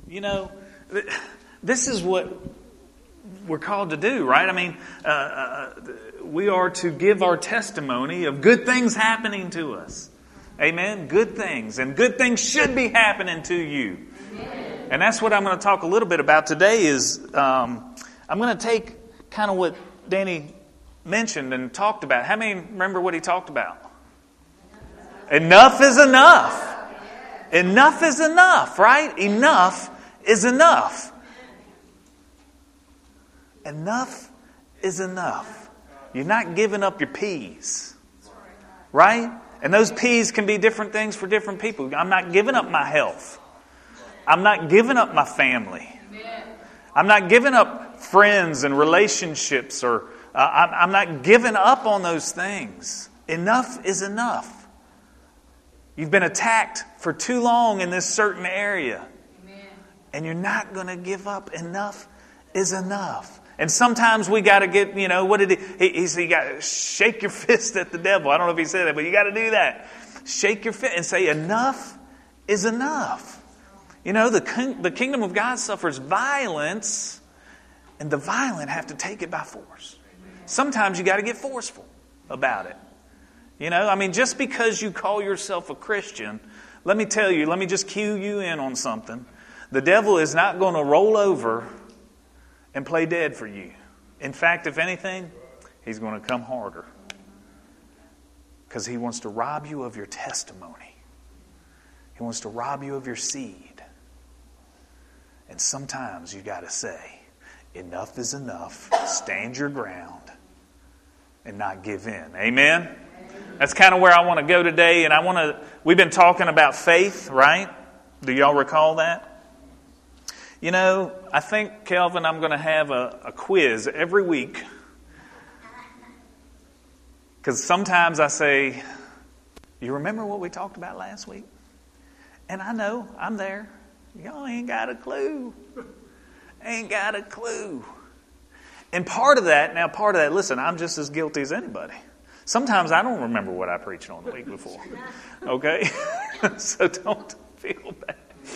You know, this is what we're called to do, right? I mean, we are to give our testimony of good things happening to us. Amen? Good things. And good things should be happening to you. Amen. And that's what I'm going to talk a little bit about today is I'm going to take kind of what Danny mentioned and talked about. How many remember what he talked about? Enough is enough. Enough is enough, right? Enough is enough. Enough is enough. You're not giving up your peas, right? And those peas can be different things for different people. I'm not giving up my health. I'm not giving up my family. I'm not giving up friends and relationships, or I'm not giving up on those things. Enough is enough. You've been attacked for too long in this certain area. And you're not going to give up. Enough is enough. And sometimes we got to get, what did he said, you got to shake your fist at the devil. I don't know if he said that, but you got to do that. Shake your fist and say, enough is enough. The kingdom of God suffers violence, and the violent have to take it by force. Sometimes you got to get forceful about it. Just because you call yourself a Christian, let me just cue you in on something. The devil is not going to roll over and play dead for you. In fact, if anything, he's going to come harder. Because he wants to rob you of your testimony. He wants to rob you of your seed. And sometimes you got to say, enough is enough. Stand your ground and not give in. Amen? That's kind of where I want to go today. And we've been talking about faith, right? Do y'all recall that? I think, Kelvin, I'm going to have a quiz every week. Because sometimes I say, you remember what we talked about last week? And I know, I'm there. Y'all ain't got a clue. Ain't got a clue. And part of that, listen, I'm just as guilty as anybody. Sometimes I don't remember what I preached on the week before. Okay? So don't feel bad.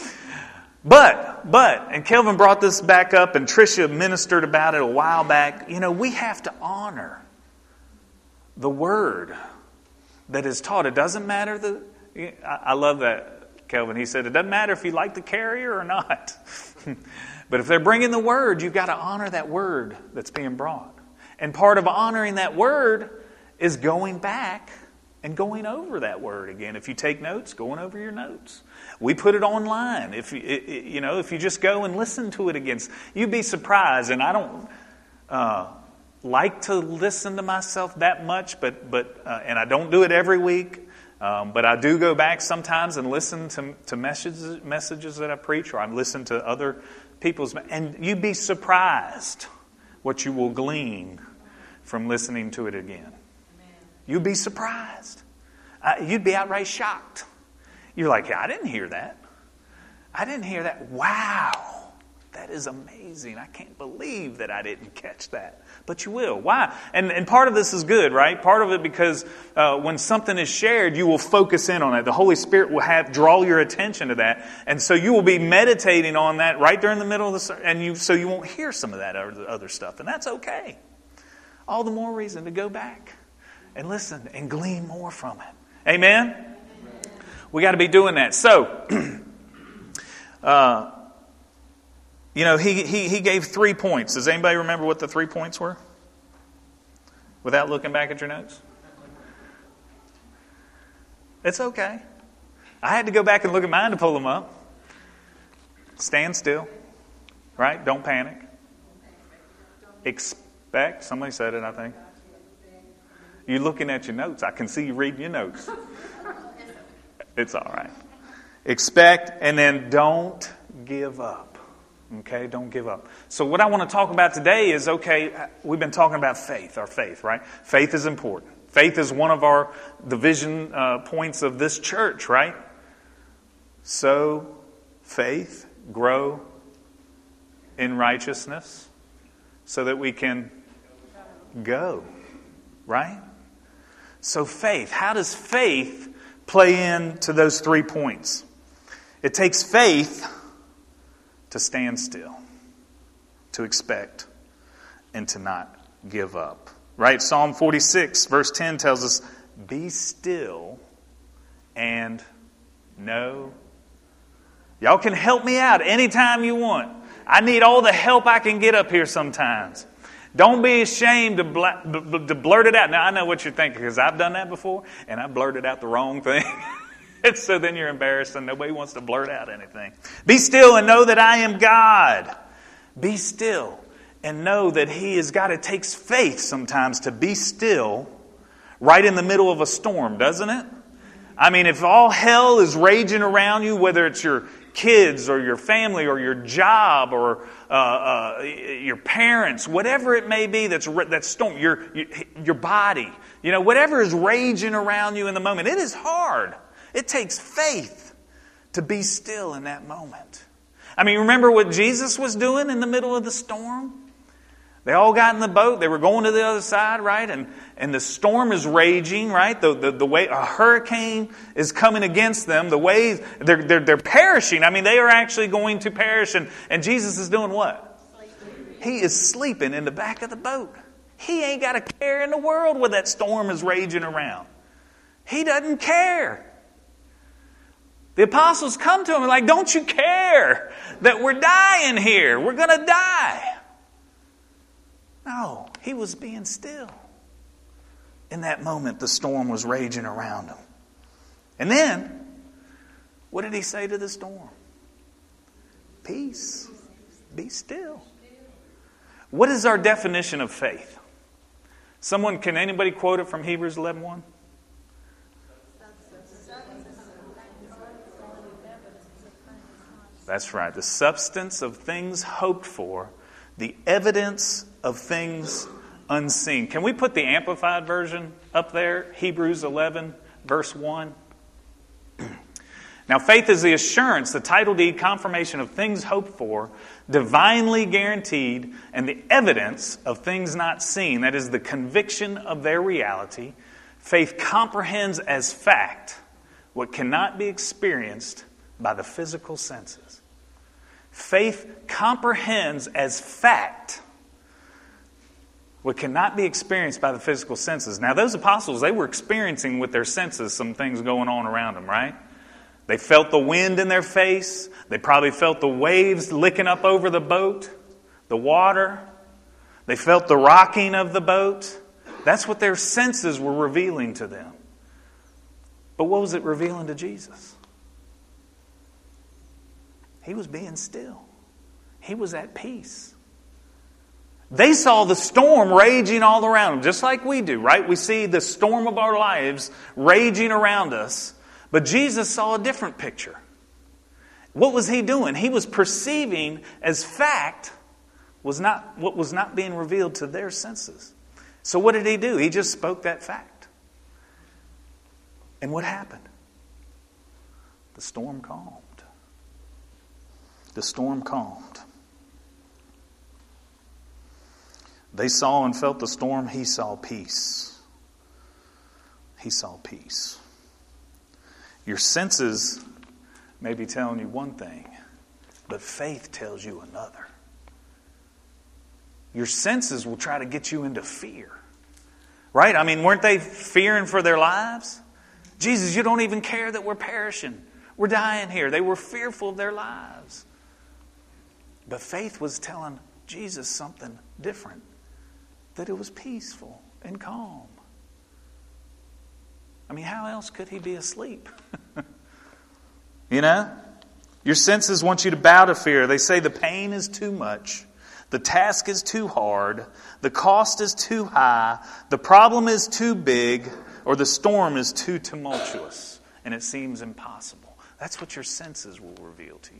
But, and Kelvin brought this back up, and Tricia ministered about it a while back. We have to honor the word that is taught. It doesn't matter I love that, Kelvin. He said, it doesn't matter if you like the carrier or not. But if they're bringing the word, you've got to honor that word that's being brought. And part of honoring that word is going back and going over that word again. If you take notes, going over your notes. We put it online. If you just go and listen to it again, you'd be surprised. And I don't like to listen to myself that much, but and I don't do it every week. But I do go back sometimes and listen to messages that I preach, or I listen to other people's, and you'd be surprised what you will glean from listening to it again. You'd be surprised. You'd be outright shocked. You're like, I didn't hear that. I didn't hear that. Wow. That is amazing. I can't believe that I didn't catch that. But you will. Why? And part of this is good, right? Part of it because when something is shared, you will focus in on it. The Holy Spirit will draw your attention to that. And so you will be meditating on that right during the middle of the service. So you won't hear some of that other stuff. And that's okay. All the more reason to go back and listen and glean more from it. Amen? We got to be doing that. So, he gave 3 points. Does anybody remember what the 3 points were? Without looking back at your notes? It's okay. I had to go back and look at mine to pull them up. Stand still. Right? Don't panic. Expect. Somebody said it, I think. You're looking at your notes. I can see you reading your notes. It's all right. Expect, and then don't give up. Okay? Don't give up. So what I want to talk about today is, we've been talking about faith, our faith, right? Faith is important. Faith is one of the vision points of this church, right? So, faith, grow in righteousness so that we can go, right? So faith, how does faith play into those 3 points? It takes faith to stand still, to expect, and to not give up. Right? Psalm 46, verse 10 tells us, be still and know. Y'all can help me out anytime you want. I need all the help I can get up here sometimes. Don't be ashamed to blurt it out. Now, I know what you're thinking, because I've done that before, and I blurted out the wrong thing. And so then you're embarrassed, and nobody wants to blurt out anything. Be still and know that I am God. Be still and know that He is God. It takes faith sometimes to be still right in the middle of a storm, doesn't it? I mean, if all hell is raging around you, whether it's your kids or your family or your job or your parents, whatever it may be that's storm, your body, whatever is raging around you in the moment, it is hard. It takes faith to be still in that moment. I mean, remember what Jesus was doing in the middle of the storm? They all got in the boat. They were going to the other side, right? And the storm is raging, right? The way a hurricane is coming against them. The waves, they're perishing. I mean, they are actually going to perish. And Jesus is doing what? He is sleeping in the back of the boat. He ain't got a care in the world where that storm is raging around. He doesn't care. The apostles come to him and like, don't you care that we're dying here? We're going to die. No, he was being still. In that moment, the storm was raging around him. And then, what did he say to the storm? Peace. Be still. What is our definition of faith? Can anybody quote it from Hebrews 11:1? That's right. The substance of things hoped for, the evidence of things unseen. Can we put the Amplified version up there? Hebrews 11, verse 1. Now, faith is the assurance, the title deed, confirmation of things hoped for, divinely guaranteed, and the evidence of things not seen. That is the conviction of their reality. Faith comprehends as fact what cannot be experienced by the physical senses. Faith comprehends as fact what cannot be experienced by the physical senses. Now, those apostles, they were experiencing with their senses some things going on around them, right? They felt the wind in their face. They probably felt the waves licking up over the boat, the water. They felt the rocking of the boat. That's what their senses were revealing to them. But what was it revealing to Jesus? He was being still. He was at peace. They saw the storm raging all around them, just like we do, right? We see the storm of our lives raging around us. But Jesus saw a different picture. What was He doing? He was perceiving as fact what was not being revealed to their senses. So what did He do? He just spoke that fact. And what happened? The storm calmed. The storm calmed. They saw and felt the storm. He saw peace. He saw peace. Your senses may be telling you one thing, but faith tells you another. Your senses will try to get you into fear. Right? I mean, weren't they fearing for their lives? Jesus, you don't even care that we're perishing. We're dying here. They were fearful of their lives. But faith was telling Jesus something different. That it was peaceful and calm. I mean, how else could He be asleep? Your senses want you to bow to fear. They say the pain is too much. The task is too hard. The cost is too high. The problem is too big. Or the storm is too tumultuous. And it seems impossible. That's what your senses will reveal to you.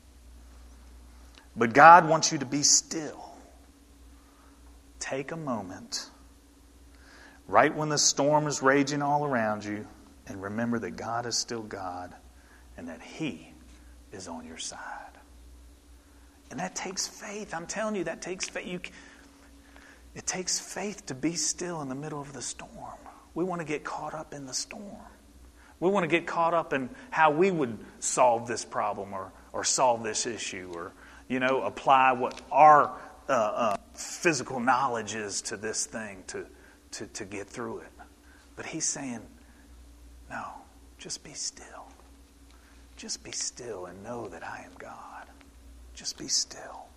But God wants you to be still. Take a moment, right when the storm is raging all around you, and remember that God is still God and that He is on your side. And that takes faith. I'm telling you, that takes faith. It takes faith to be still in the middle of the storm. We want to get caught up in the storm. We want to get caught up in how we would solve this problem or solve this issue or apply what our physical knowledge is to this thing to get through it. But he's saying, no, just be still. Just be still and know that I am God. Just be still.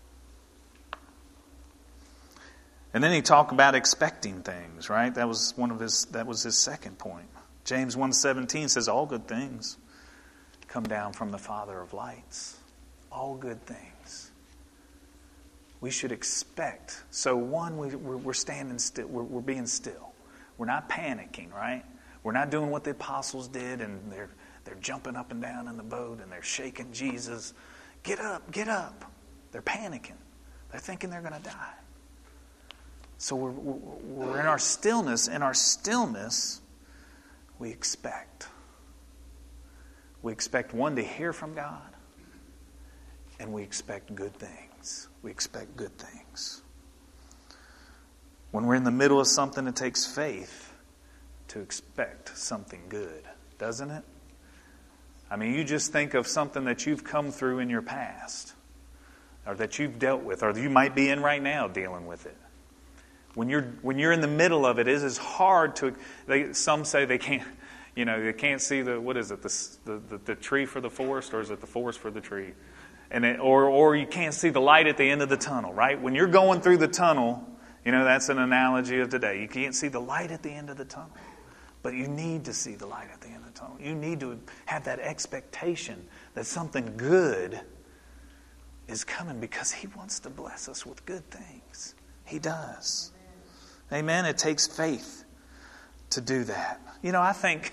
And then he talked about expecting things, right? That was his second point. James 1:17 says, all good things come down from the Father of lights. All good things. We should expect. So one, we're standing still. We're being still. We're not panicking, right? We're not doing what the apostles did, and they're jumping up and down in the boat, and they're shaking Jesus. Get up, get up. They're panicking. They're thinking they're going to die. So we're in our stillness. In our stillness, we expect. We expect, one, to hear from God, and we expect good things. We expect good things. When we're in the middle of something, it takes faith to expect something good, doesn't it? I mean, you just think of something that you've come through in your past, or that you've dealt with, or you might be in right now dealing with it. When you're in the middle of it, it is hard to. Some say they can't. They can't see the tree for the forest, or is it the forest for the tree? Or you can't see the light at the end of the tunnel, right? When you're going through the tunnel, that's an analogy of today. You can't see the light at the end of the tunnel, but you need to see the light at the end of the tunnel. You need to have that expectation that something good is coming, because He wants to bless us with good things. He does. Amen. It takes faith to do that. I think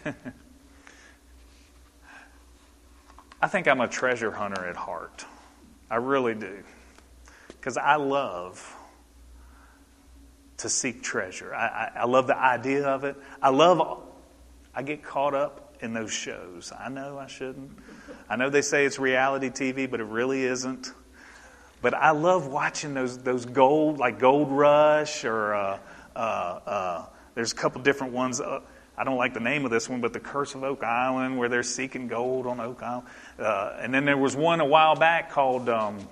I'm a treasure hunter at heart. I really do. Because I love to seek treasure. I love the idea of it. I get caught up in those shows. I know I shouldn't. I know they say it's reality TV, but it really isn't. But I love watching those gold, like Gold Rush, or there's a couple different ones. I don't like the name of this one, but The Curse of Oak Island, where they're seeking gold on Oak Island. And then there was one a while back called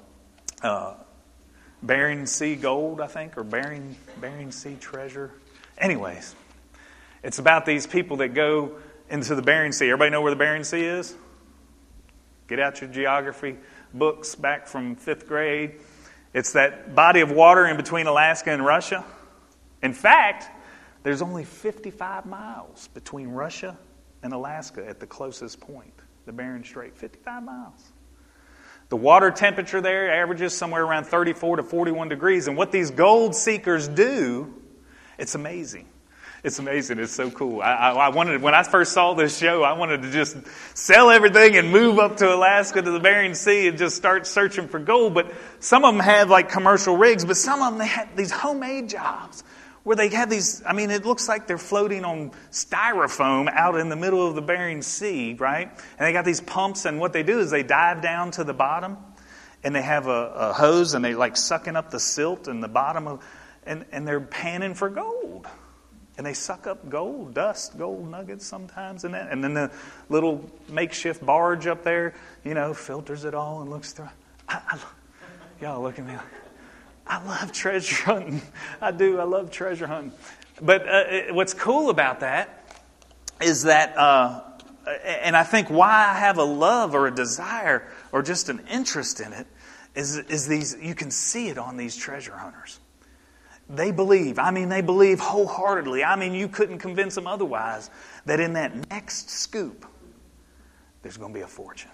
Bering Sea Gold, I think, or Bering Sea Treasure. Anyways, it's about these people that go into the Bering Sea. Everybody know where the Bering Sea is? Get out your geography books back from 5th grade. It's that body of water in between Alaska and Russia. In fact, there's only 55 miles between Russia and Alaska at the closest point, the Bering Strait. 55 miles. The water temperature there averages somewhere around 34 to 41 degrees. And what these gold seekers do, it's amazing. It's amazing. It's so cool. I wanted, when I first saw this show, I wanted to just sell everything and move up to Alaska to the Bering Sea and just start searching for gold. But some of them have like commercial rigs, but some of them, they have these homemade jobs where they have these, it looks like they're floating on styrofoam out in the middle of the Bering Sea, right? And they got these pumps, and what they do is they dive down to the bottom, and they have a hose, and they like sucking up the silt in the bottom of, and they're panning for gold. And they suck up gold, dust, gold nuggets sometimes, and then the little makeshift barge up there, filters it all and looks through. Y'all look at me like, I love treasure hunting. I do. I love treasure hunting. But what's cool about that is that, and I think why I have a love or a desire or just an interest in it is these. You can see it on these treasure hunters. They believe. They believe wholeheartedly. You couldn't convince them otherwise that in that next scoop, there's going to be a fortune.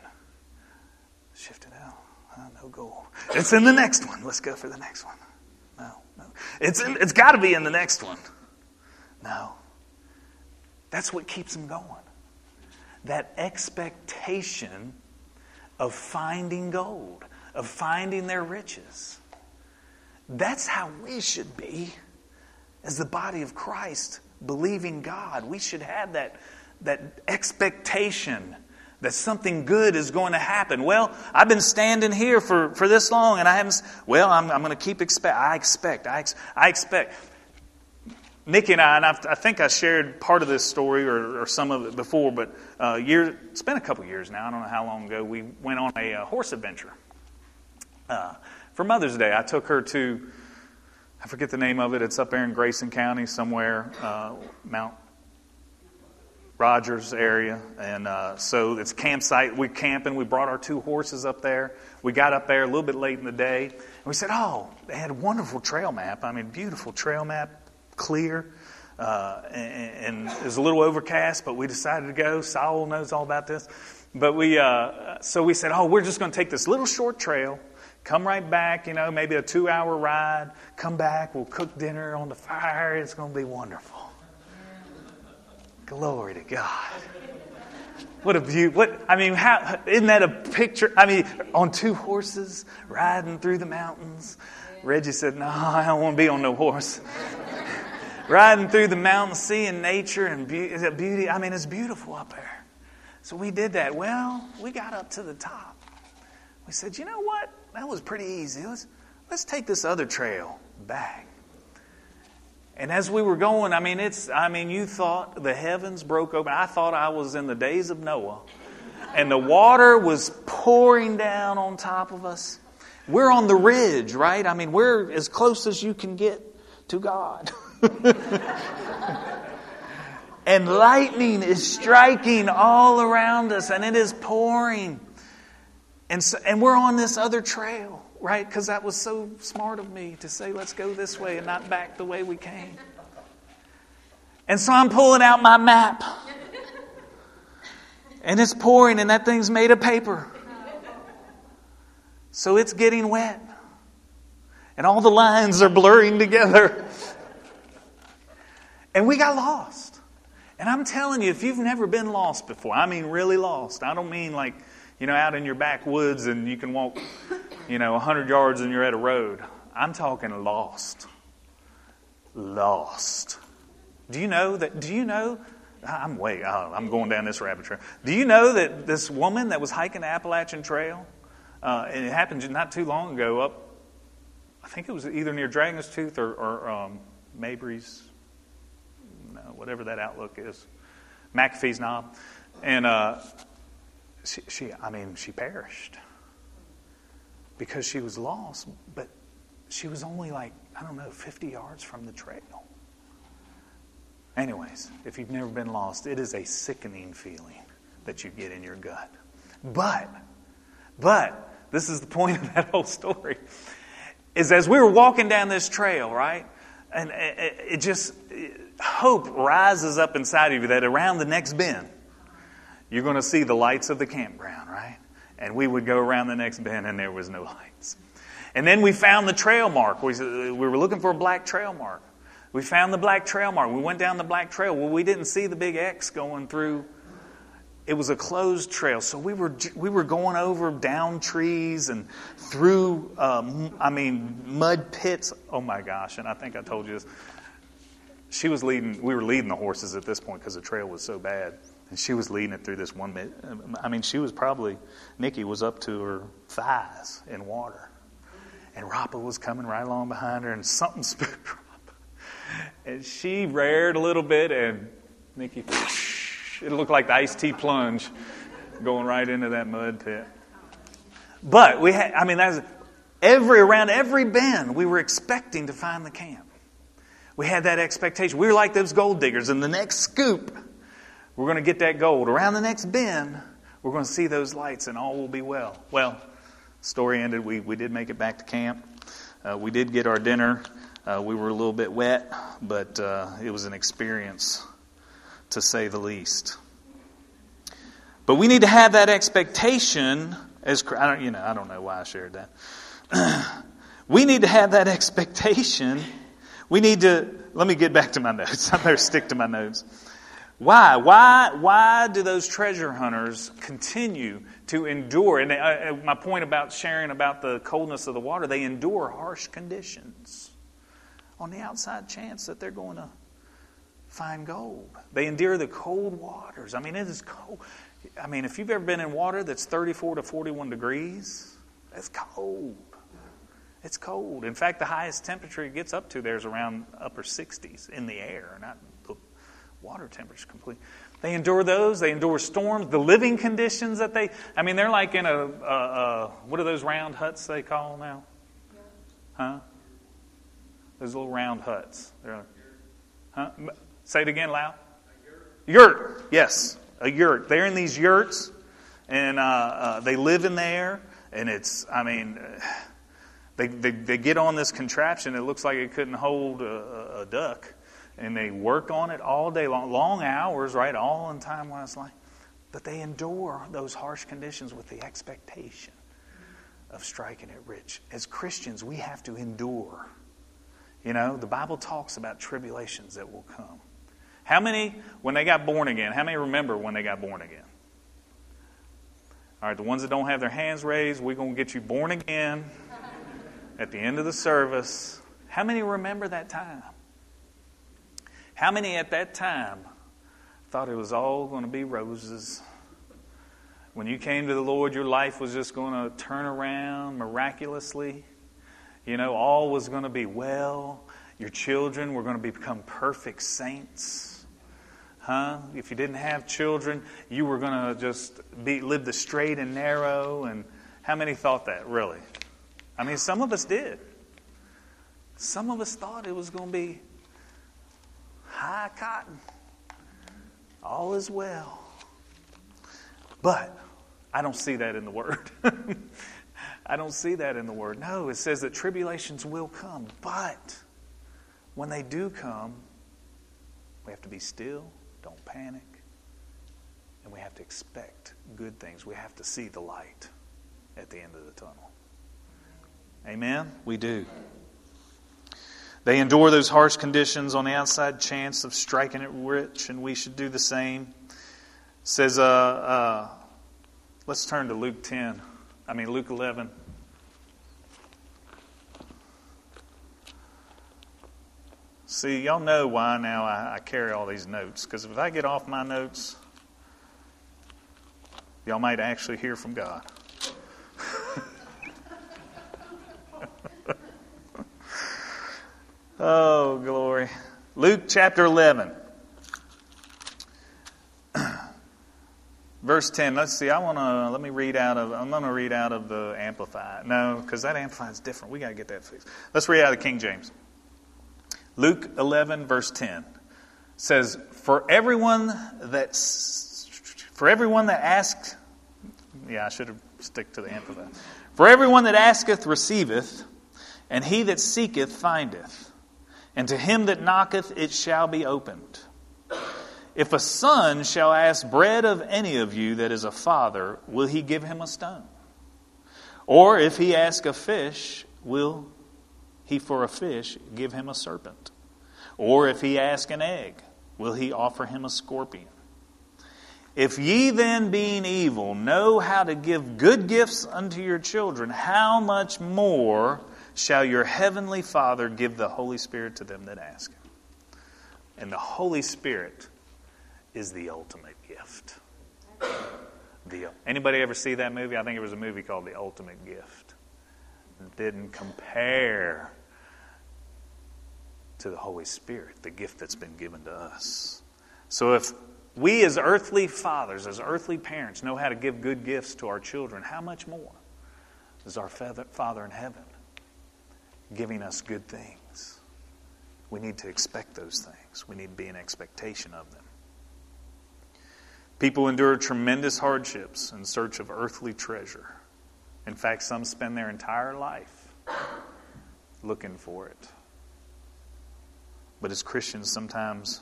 Shift it out. No gold. It's in the next one. Let's go for the next one. No. It's got to be in the next one. No. That's what keeps them going. That expectation of finding gold, of finding their riches. That's how we should be as the body of Christ, believing God. We should have that expectation that something good is going to happen. Well, I've been standing here for this long, and I haven't. Well, I'm going to keep I expect. Nikki and I think I shared part of this story or some of it before, but it's been a couple years now. I don't know how long ago. We went on a horse adventure. For Mother's Day, I took her to, I forget the name of it. It's up there in Grayson County somewhere, Mount Rogers area. And so it's a campsite. We're camping. We brought our 2 horses up there. We got up there a little bit late in the day. And we said, oh, they had a wonderful trail map. I mean, beautiful trail map, clear. And it was a little overcast, but we decided to go. Saul knows all about this. But so we said, oh, we're just going to take this little short trail. Come right back, maybe a 2-hour ride. Come back, we'll cook dinner on the fire. It's going to be wonderful. Glory to God. What a view. Isn't that a picture? On 2 horses, riding through the mountains. Reggie said, no, I don't want to be on no horse. Riding through the mountains, seeing nature and beauty. It's beautiful up there. So we did that. Well, we got up to the top. We said, you know what? That was pretty easy. Let's take this other trail back. And as we were going, you thought the heavens broke open. I thought I was in the days of Noah. And the water was pouring down on top of us. We're on the ridge, right? We're as close as you can get to God. And lightning is striking all around us, and it is pouring. And we're on this other trail, right? Because that was so smart of me to say, let's go this way and not back the way we came. And so I'm pulling out my map. And it's pouring, and that thing's made of paper. So it's getting wet. And all the lines are blurring together. And we got lost. And I'm telling you, if you've never been lost before, really lost. I don't mean like, out in your backwoods and you can walk, 100 yards and you're at a road. I'm talking lost. Lost. Do you know that, I'm going down this rabbit trail. Do you know that this woman that was hiking the Appalachian Trail, and it happened not too long ago up, I think it was either near Dragon's Tooth or Mabry's, whatever that outlook is, McAfee's Knob. And she perished because she was lost, but she was only 50 yards from the trail. Anyways, if you've never been lost, it is a sickening feeling that you get in your gut. But, this is the point of that whole story, is as we were walking down this trail, right, and hope rises up inside of you that around the next bend, you're going to see the lights of the campground, right? And we would go around the next bend and there was no lights. And then we found the trail mark. We were looking for a black trail mark. We found the black trail mark. We went down the black trail. Well, we didn't see the big X going through. It was a closed trail. So we were going over down trees and through, mud pits. Oh my gosh. And I think I told you this. We were leading the horses at this point because the trail was so bad. And she was leading it through this one bit. Nikki was up to her thighs in water. And Rapa was coming right along behind her, and something spooked Rapa. And she reared a little bit, and Nikki, it looked like the iced tea plunge going right into that mud pit. But we had, around every bend, we were expecting to find the camp. We had that expectation. We were like those gold diggers. In the next scoop, we're going to get that gold. Around the next bend, we're going to see those lights and all will be well. Well, story ended. We did make it back to camp. We did get our dinner. We were a little bit wet, but it was an experience, to say the least. But we need to have that expectation. I don't know why I shared that. We need to have that expectation. Let me get back to my notes. I better stick to my notes. Why do those treasure hunters continue to endure? And my point about sharing about the coldness of the water, they endure harsh conditions on the outside chance that they're going to find gold. They endure the cold waters. It is cold. If you've ever been in water that's 34 to 41 degrees, that's cold. It's cold. In fact, the highest temperature it gets up to there is around upper 60s in the air, not the water temperature complete. They endure those. They endure storms, the living conditions that they're like in what are those round huts they call now? Huh? Those little round huts. Huh? Say it again loud. Yurt. Yes, a yurt. They're in these yurts, and they live in there, and they get on this contraption. It looks like it couldn't hold a duck. And they work on it all day long, long hours, right? All in time while it's like. But they endure those harsh conditions with the expectation of striking it rich. As Christians, we have to endure. The Bible talks about tribulations that will come. How many, when they got born again, how many remember when they got born again? All right, the ones that don't have their hands raised, we're going to get you born again at the end of the service. How many remember that time? How many at that time thought it was all going to be roses? When you came to the Lord, your life was just going to turn around miraculously. All was going to be well. Your children were going to become perfect saints. Huh? If you didn't have children, you were going to just live the straight and narrow. And how many thought that, really? Some of us did. Some of us thought it was going to be high cotton. All is well. But I don't see that in the Word. I don't see that in the Word. No, it says that tribulations will come. But when they do come, we have to be still, don't panic, and we have to expect good things. We have to see the light at the end of the tunnel. Amen? We do. They endure those harsh conditions on the outside chance of striking it rich, and we should do the same. It says, let's turn to Luke 11. See, y'all know why now I carry all these notes. Because if I get off my notes, y'all might actually hear from God. Oh, glory. Luke chapter 11. Verse 10. Let's see. I'm going to read out of the Amplified. No, because that Amplified is different. We got to get that fixed. Let's read out of the King James. Luke 11, verse 10 says, For everyone that asks, I should have stick to the Amplified. For everyone that asketh receiveth, and he that seeketh findeth. And to him that knocketh it shall be opened. If a son shall ask bread of any of you that is a father, will he give him a stone? Or if he ask a fish, will he for a fish give him a serpent? Or if he ask an egg, will he offer him a scorpion? If ye then, being evil, know how to give good gifts unto your children, how much more shall your heavenly Father give the Holy Spirit to them that ask Him? And the Holy Spirit is the ultimate gift. Anybody ever see that movie? I think it was a movie called The Ultimate Gift. It didn't compare to the Holy Spirit, the gift that's been given to us. So if we as earthly fathers, as earthly parents, know how to give good gifts to our children, how much more is our Father in heaven giving us good things? We need to expect those things. We need to be in expectation of them. People endure tremendous hardships in search of earthly treasure. In fact, some spend their entire life looking for it. But as Christians, sometimes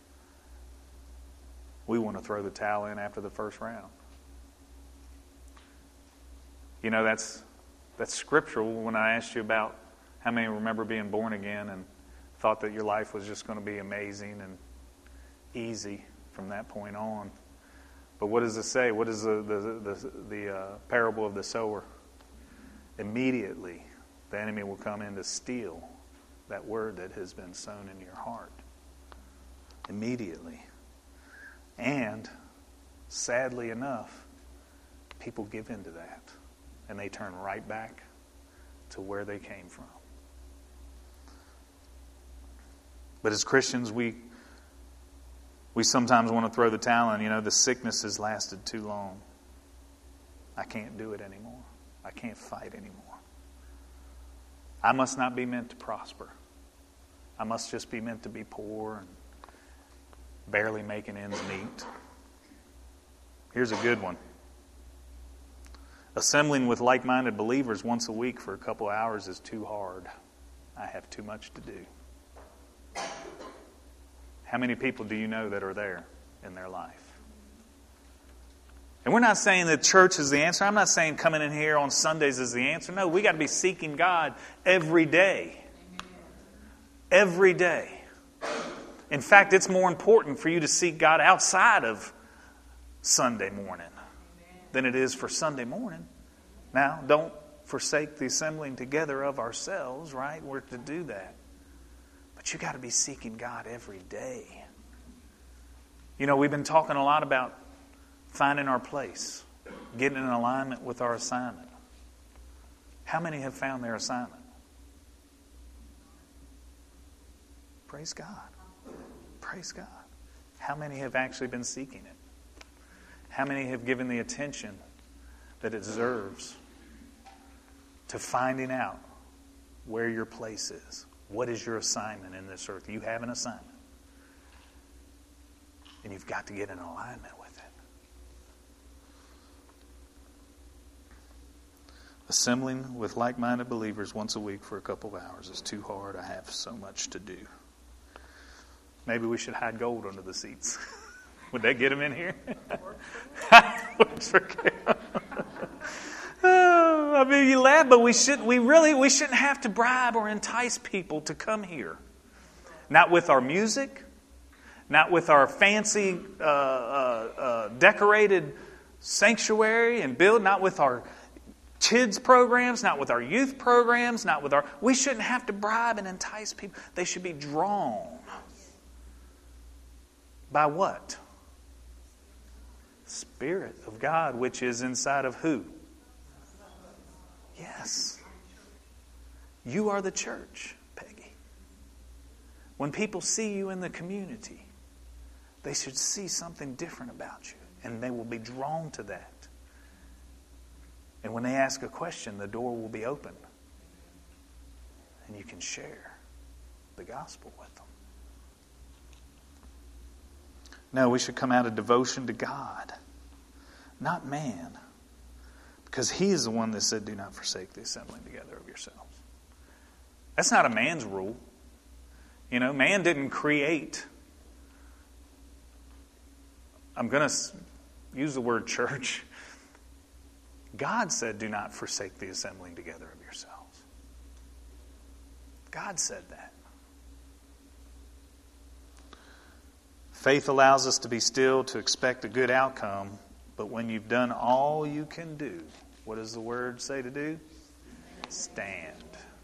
we want to throw the towel in after the first round. You know, that's scriptural. When I asked you about how many remember being born again and thought that your life was just going to be amazing and easy from that point on. But what does it say? What is the parable of the sower? Immediately, the enemy will come in to steal that word that has been sown in your heart. Immediately. And, sadly enough, people give into that. And they turn right back to where they came from. But as Christians, we We sometimes want to throw the towel in. The sickness has lasted too long. I can't do it anymore. I can't fight anymore. I must not be meant to prosper. I must just be meant to be poor and barely making ends meet. Here's a good one. Assembling with like-minded believers once a week for a couple hours is too hard. I have too much to do. How many people do you know that are there in their life? And we're not saying that church is the answer. I'm not saying coming in here on Sundays is the answer. No, we got to be seeking God every day. Every day. In fact, it's more important for you to seek God outside of Sunday morning than it is for Sunday morning. Now, don't forsake the assembling together of ourselves, right? We're to do that. But you got to be seeking God every day. We've been talking a lot about finding our place, getting in alignment with our assignment. How many have found their assignment? Praise God. Praise God. How many have actually been seeking it? How many have given the attention that it deserves to finding out where your place is? What is your assignment in this earth? You have an assignment. And you've got to get in alignment with it. Assembling with like-minded believers once a week for a couple of hours is too hard. I have so much to do. Maybe we should hide gold under the seats. Would that get them in here? Works for Carol. You laugh, but we shouldn't have to bribe or entice people to come here. Not with our music, not with our fancy decorated sanctuary and build, not with our kids programs, not with our youth programs, we shouldn't have to bribe and entice people. They should be drawn. By what? Spirit of God, which is inside of who? Yes. You are the church, Peggy. When people see you in the community, they should see something different about you, and they will be drawn to that. And when they ask a question, the door will be open, and you can share the gospel with them. No, we should come out of devotion to God, not man. Because He is the one that said, do not forsake the assembling together of yourselves. That's not a man's rule. Man didn't create. I'm going to use the word church. God said, do not forsake the assembling together of yourselves. God said that. Faith allows us to be still, to expect a good outcome. But when you've done all you can do, what does the word say to do? Stand.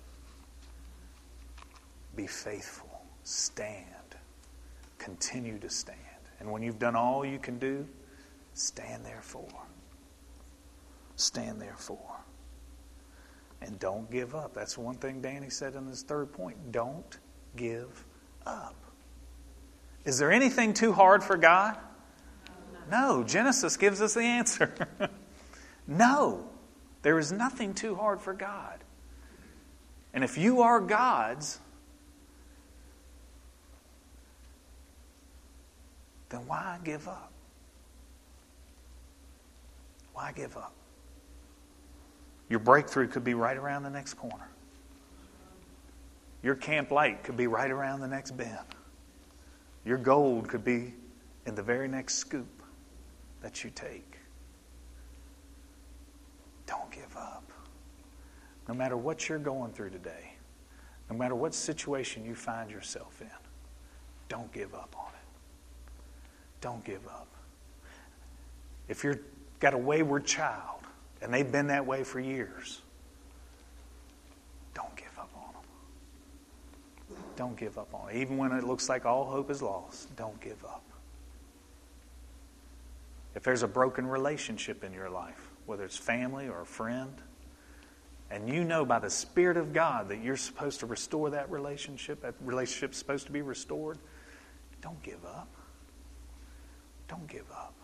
Be faithful. Stand. Continue to stand. And when you've done all you can do, stand therefore. Stand therefore. And don't give up. That's one thing Danny said in his third point. Don't give up. Is there anything too hard for God? No. Genesis gives us the answer. No. There is nothing too hard for God. And if you are God's, then why give up? Why give up? Your breakthrough could be right around the next corner. Your camp light could be right around the next bend. Your gold could be in the very next scoop that you take. Don't give up. No matter what you're going through today, no matter what situation you find yourself in, don't give up on it. Don't give up. If you've got a wayward child, and they've been that way for years, don't give up on them. Don't give up on it. Even when it looks like all hope is lost, don't give up. If there's a broken relationship in your life, whether it's family or a friend, and you know by the Spirit of God that you're supposed to restore that relationship's supposed to be restored, don't give up. Don't give up.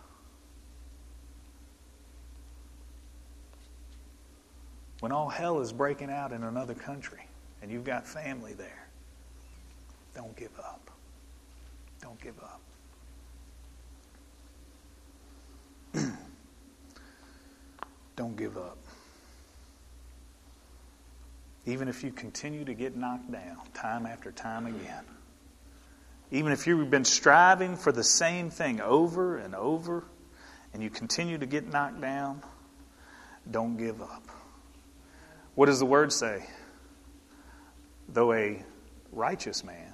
When all hell is breaking out in another country and you've got family there, don't give up. Don't give up. Don't give up. Even if you continue to get knocked down time after time again, even if you've been striving for the same thing over and over and you continue to get knocked down, don't give up. What does the word say? Though a righteous man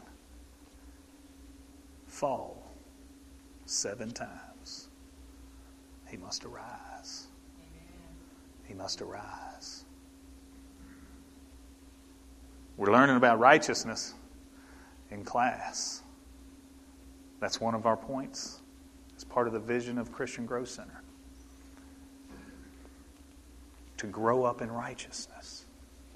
fall 7 times, he must arise. He must arise. We're learning about righteousness in class. That's one of our points. It's part of the vision of Christian Growth Center. To grow up in righteousness.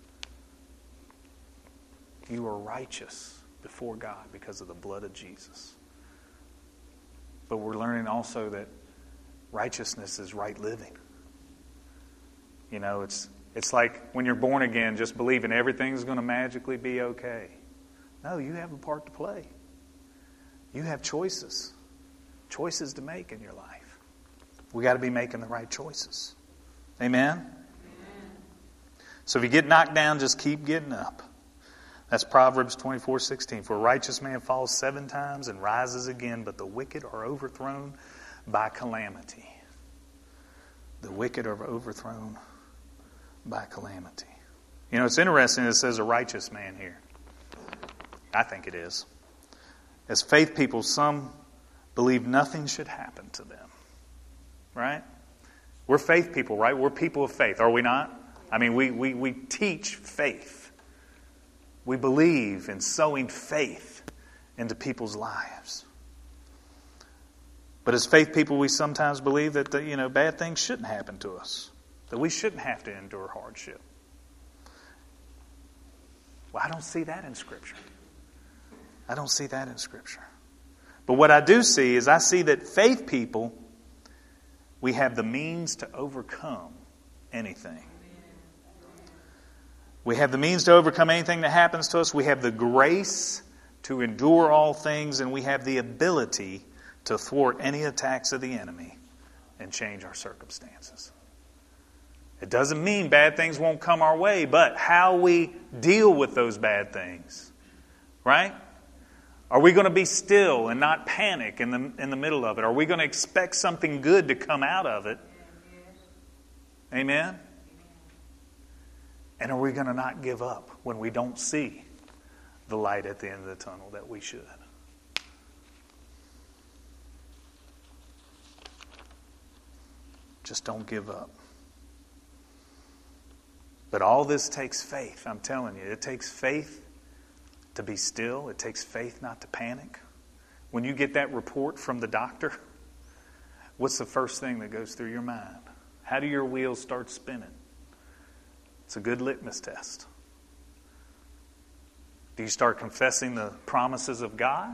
You are righteous before God because of the blood of Jesus. But we're learning also that righteousness is right living. You know, it's like when you're born again, just believing everything's going to magically be okay. No, you have a part to play. You have choices to make in your life. We got to be making the right choices. Amen? So if you get knocked down, just keep getting up. That's Proverbs 24:16. For a righteous man falls 7 times and rises again, but the wicked are overthrown by calamity. The wicked are overthrown by calamity. You know, it's interesting it says a righteous man here. I think it is. As faith people, some believe nothing should happen to them. Right? We're faith people, right? We're people of faith, are we not? I mean, we teach faith. We believe in sowing faith into people's lives. But as faith people, we sometimes believe that bad things shouldn't happen to us. That we shouldn't have to endure hardship. Well, I don't see that in Scripture. I don't see that in Scripture. But what I do see is I see that faith people, we have the means to overcome anything. We have the means to overcome anything that happens to us. We have the grace to endure all things, and we have the ability to thwart any attacks of the enemy and change our circumstances. It doesn't mean bad things won't come our way, but how we deal with those bad things, right? Are we going to be still and not panic in the middle of it? Are we going to expect something good to come out of it? Amen? And are we going to not give up when we don't see the light at the end of the tunnel that we should? Just don't give up. But all this takes faith, I'm telling you. It takes faith to be still. It takes faith not to panic. When you get that report from the doctor, what's the first thing that goes through your mind? How do your wheels start spinning? It's a good litmus test. Do you start confessing the promises of God?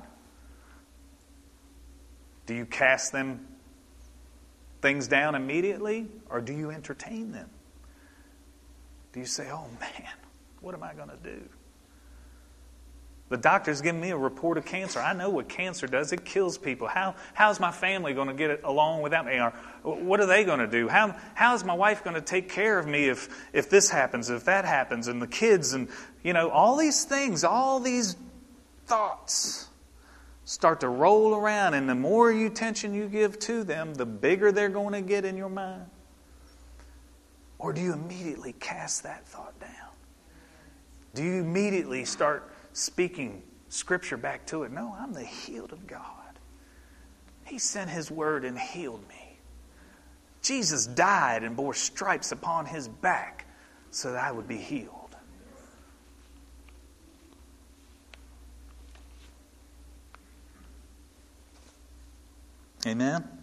Do you cast them things down immediately, or do you entertain them? Do you say, oh man, what am I going to do? The doctor's giving me a report of cancer. I know what cancer does. It kills people. How's my family going to get along without me? Or what are they going to do? How's my wife going to take care of me if this happens, if that happens, and the kids, and all these things, all these thoughts start to roll around, and the more attention you give to them, the bigger they're going to get in your mind. Or do you immediately cast that thought down? Do you immediately start speaking Scripture back to it? No, I'm the healed of God. He sent His word and healed me. Jesus died and bore stripes upon His back so that I would be healed. Amen?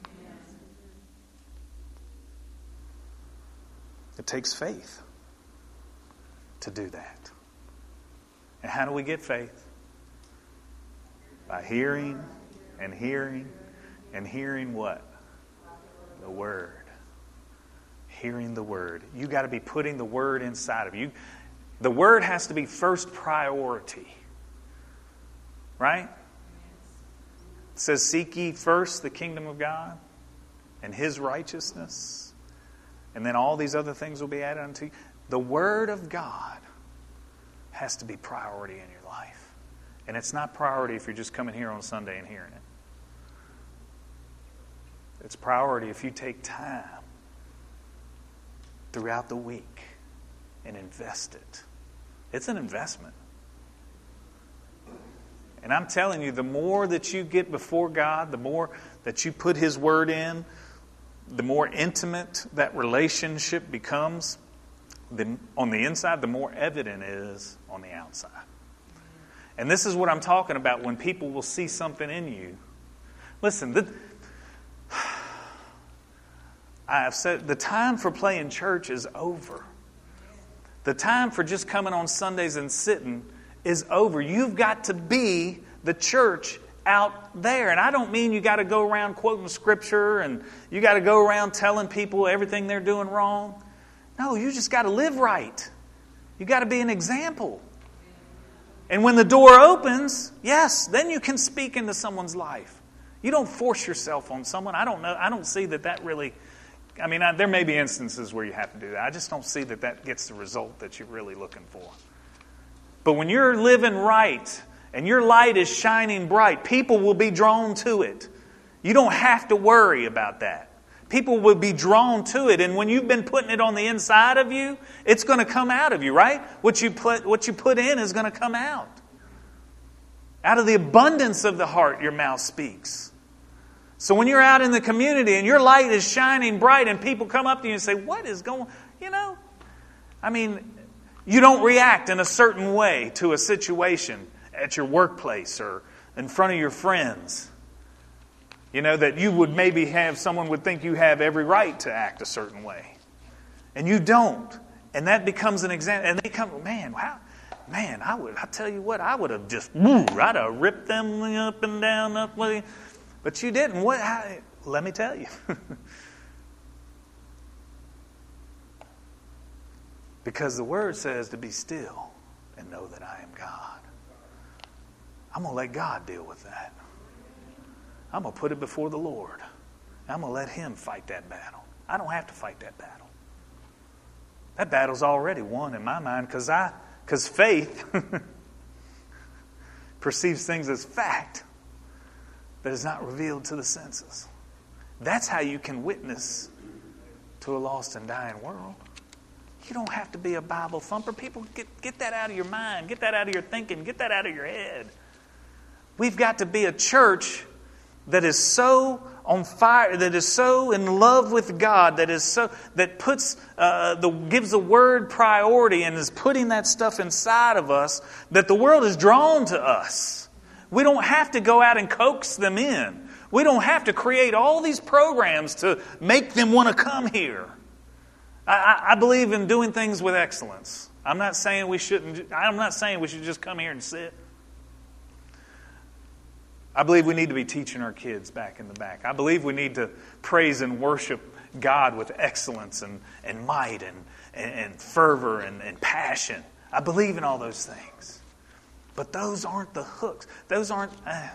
It takes faith to do that. And how do we get faith? By hearing and hearing And hearing what? The Word. Hearing the Word. You got to be putting the Word inside of you. The Word has to be first priority. Right? It says, seek ye first the kingdom of God and His righteousness. And then all these other things will be added unto you. The Word of God has to be priority in your life. And it's not priority if you're just coming here on Sunday and hearing it. It's priority if you take time throughout the week and invest it. It's an investment. And I'm telling you, the more that you get before God, the more that you put His Word in, the more intimate that relationship becomes on the inside, the more evident it is on the outside. And this is what I'm talking about when people will see something in you. Listen, I have said the time for playing church is over. The time for just coming on Sundays and sitting is over. You've got to be the church out there. And I don't mean you got to go around quoting Scripture and you got to go around telling people everything they're doing wrong. No, you just got to live right. You got to be an example. And when the door opens, yes, then you can speak into someone's life. You don't force yourself on someone. I don't know. I don't see that really... I mean, there may be instances where you have to do that. I just don't see that gets the result that you're really looking for. But when you're living right and your light is shining bright, people will be drawn to it. You don't have to worry about that. People will be drawn to it. And when you've been putting it on the inside of you, it's going to come out of you, right? What you put in is going to come out. Out of the abundance of the heart, your mouth speaks. So when you're out in the community and your light is shining bright and people come up to you and say, what is going on? You don't react in a certain way to a situation at your workplace or in front of your friends. That you would maybe have, someone would think you have every right to act a certain way. And you don't. And that becomes an example. And they come, I tell you what, I would have just, I'd have ripped them up and down, but you didn't. Let me tell you. Because the Word says to be still and know that I am God. I'm going to let God deal with that. I'm going to put it before the Lord. I'm going to let Him fight that battle. I don't have to fight that battle. That battle's already won in my mind because faith perceives things as fact that is not revealed to the senses. That's how you can witness to a lost and dying world. You don't have to be a Bible thumper. People, get that out of your mind. Get that out of your thinking. Get that out of your head. We've got to be a church that is so on fire, that is so in love with God, that gives the Word priority and is putting that stuff inside of us, that the world is drawn to us. We don't have to go out and coax them in. We don't have to create all these programs to make them want to come here. I believe in doing things with excellence. I'm not saying we should just come here and sit. I believe we need to be teaching our kids back in the back. I believe we need to praise and worship God with excellence and might and fervor and passion. I believe in all those things. But those aren't the hooks. Those aren't...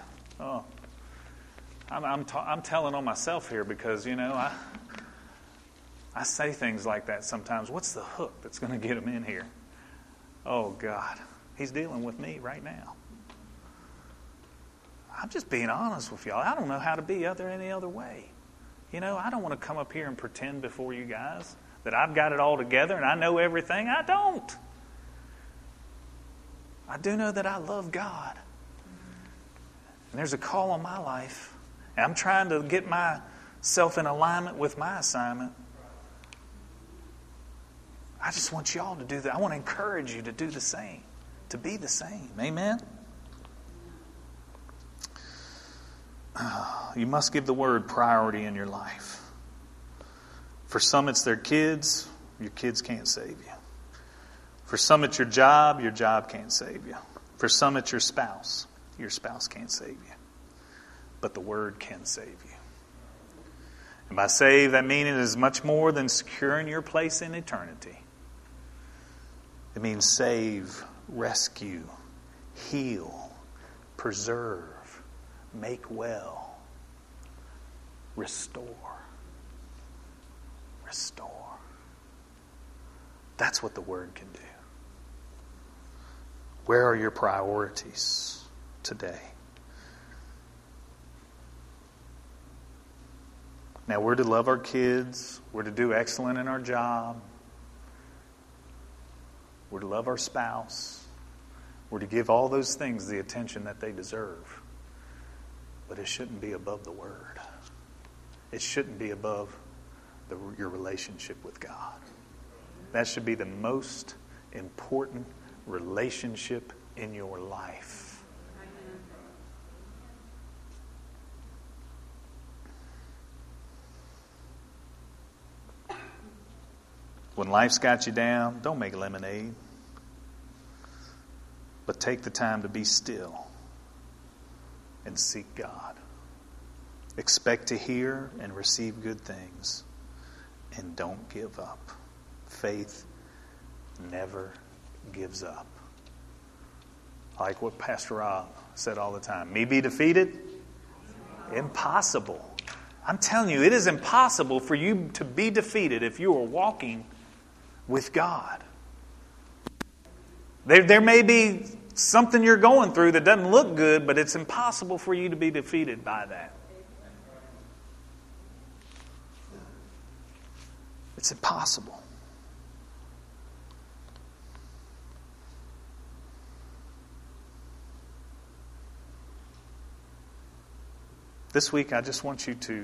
I'm telling on myself here because, I say things like that sometimes. What's the hook that's going to get them in here? Oh, God. He's dealing with me right now. I'm just being honest with y'all. I don't know how to be any other way. I don't want to come up here and pretend before you guys that I've got it all together and I know everything. I don't. I do know that I love God. And there's a call on my life. And I'm trying to get myself in alignment with my assignment. I just want y'all to do that. I want to encourage you to do the same. To be the same. Amen? You must give the Word priority in your life. For some it's their kids. Your kids can't save you. For some it's your job can't save you. For some it's your spouse can't save you. But the Word can save you. And by save, that meaning is much more than securing your place in eternity. It means save, rescue, heal, preserve, make well, restore. Restore. That's what the Word can do. Where are your priorities today? Now, we're to love our kids. We're to do excellent in our job. We're to love our spouse. We're to give all those things the attention that they deserve. But it shouldn't be above the Word. It shouldn't be above your relationship with God. That should be the most important relationship in your life. When life's got you down, don't make lemonade. But take the time to be still and seek God. Expect to hear and receive good things. And don't give up. Faith never gives up. Like what Pastor Rob said all the time. Me be defeated? Impossible. I'm telling you, it is impossible for you to be defeated if you are walking with God. There may be something you're going through that doesn't look good, but it's impossible for you to be defeated by that. It's impossible. This week, I just want you to,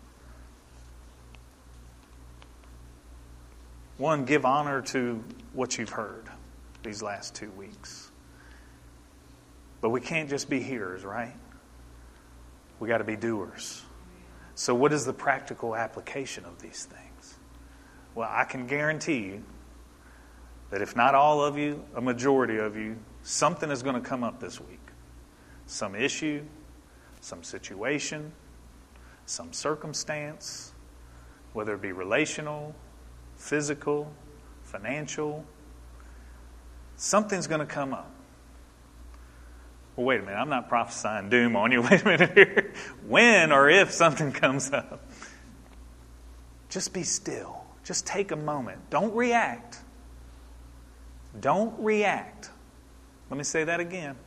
one, give honor to what you've heard these last 2 weeks. But we can't just be hearers, right? We got to be doers. So what is the practical application of these things? Well, I can guarantee you that if not all of you, a majority of you, something is going to come up this week. Some issue, some situation, some circumstance, whether it be relational, physical, financial. Something's going to come up. Well, wait a minute. I'm not prophesying doom on you. Wait a minute here. When or if something comes up, just be still. Just take a moment. Don't react. Don't react. Let me say that again.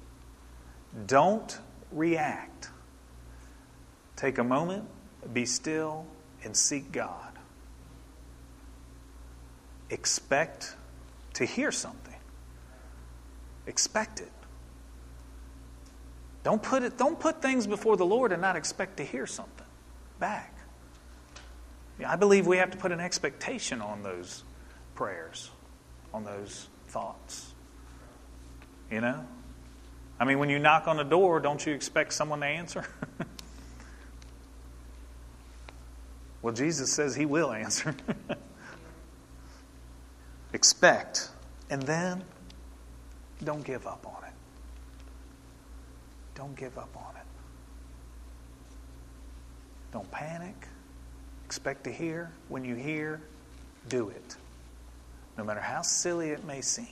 Don't react. Take a moment, be still, and seek God. Expect to hear something. Expect it. Don't put things before the Lord and not expect to hear something back. I believe we have to put an expectation on those prayers, on those thoughts. You know? I mean, when you knock on the door, don't you expect someone to answer? Well, Jesus says He will answer. Expect, and then don't give up on it. Don't give up on it. Don't panic. Expect to hear. When you hear, do it. No matter how silly it may seem.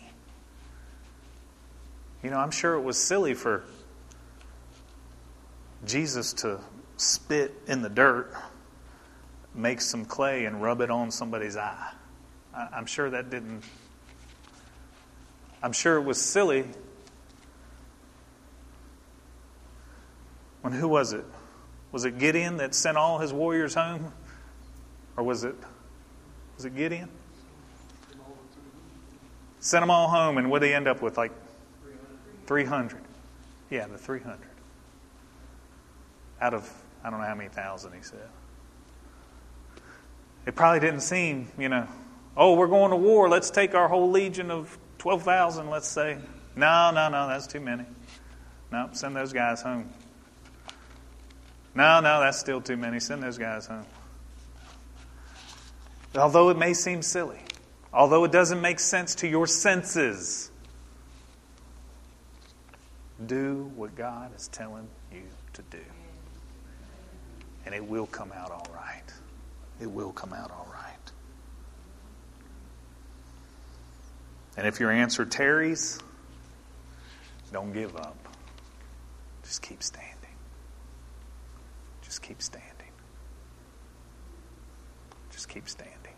You know, I'm sure it was silly for Jesus to spit in the dirt, make some clay, and rub it on somebody's eye. I'm sure that didn't... I'm sure it was silly when, who was it? Was it Gideon that sent all his warriors home? Or was it Gideon? Sent them all home, and what did he end up with? Like 300. Yeah, the 300. Out of, I don't know how many thousand, he said. It probably didn't seem, oh, we're going to war. Let's take our whole legion of 12,000, let's say. No, that's too many. No, send those guys home. No, that's still too many. Send those guys home. Although it may seem silly, although it doesn't make sense to your senses, do what God is telling you to do. And it will come out all right. It will come out all right. And if your answer tarries, don't give up. Just keep standing. Just keep standing. Just keep standing.